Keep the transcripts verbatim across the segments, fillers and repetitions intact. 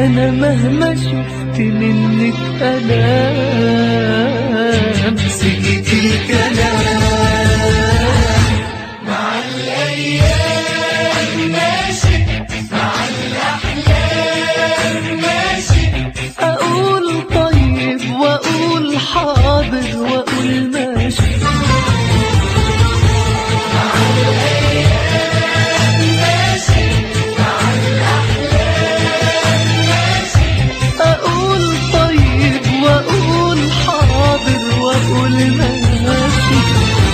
أنا مهما شفت منك ألام سكت الكلام. مع الأيام ماشي، مع الأحلام ماشي. أقول طيب وأقول حاضر وأقول ماشي. مع الأيام ماشي، مع الأحلام ماشي. أقول طيب وأقول حاضر وأقول ماشي.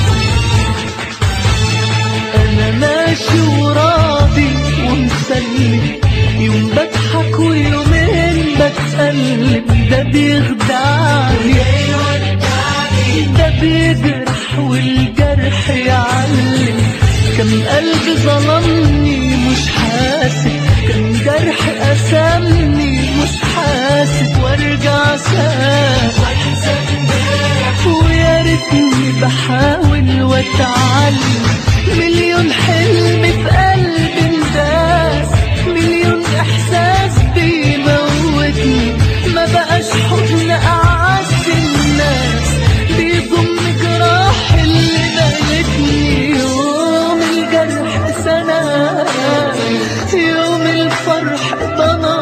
أنا ماشي وراضي ومسلم، يوم بضحك ويومين بتألم. ده بيخدعني ده بيجرح والجرح يعلم. كم قلب ظلمني مش حاسب، كم جرح قسمني مش حاسب. وارجع ساكت ويا ريتني بحاول واتعلم. مليون حلم في قلبي انداس، مليون احساس بيموتني. ما بقاش حضن اعز الناس، بيضم جراح اللي بقيتني. يوم الجرح سنة، يوم الفرح ضنا،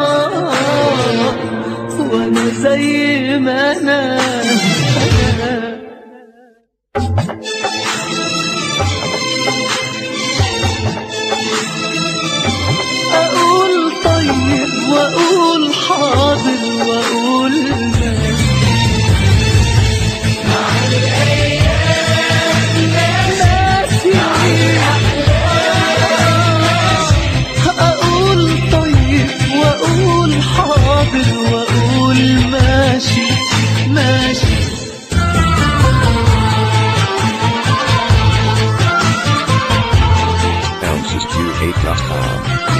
وانا زي ما انا. أقول طيب وأقول حاضر وأقول ماشي. مع الأيام ماشي، مع الأحلام ماشي. أقول طيب وأقول حاضر وأقول ماشي ماشي. Bounces Q eight dot com.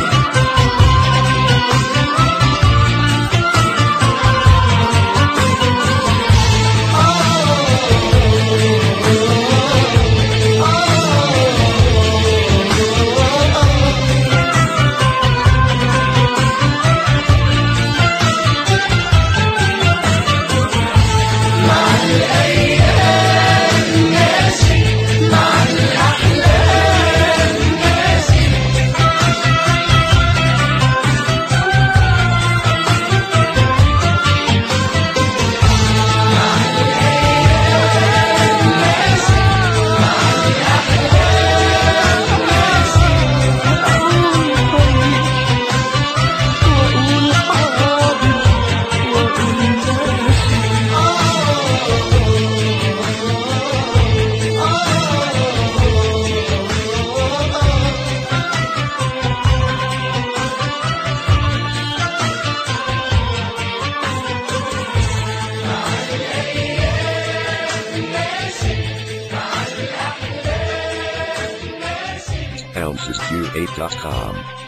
مع الأيام ماشي، مع الأحلام ماشي. مع الأيام ماشي، مع الأحلام ماشي. أقول طيب وأقول حاضر وأقول ماشي. Bounces Q eight dot com.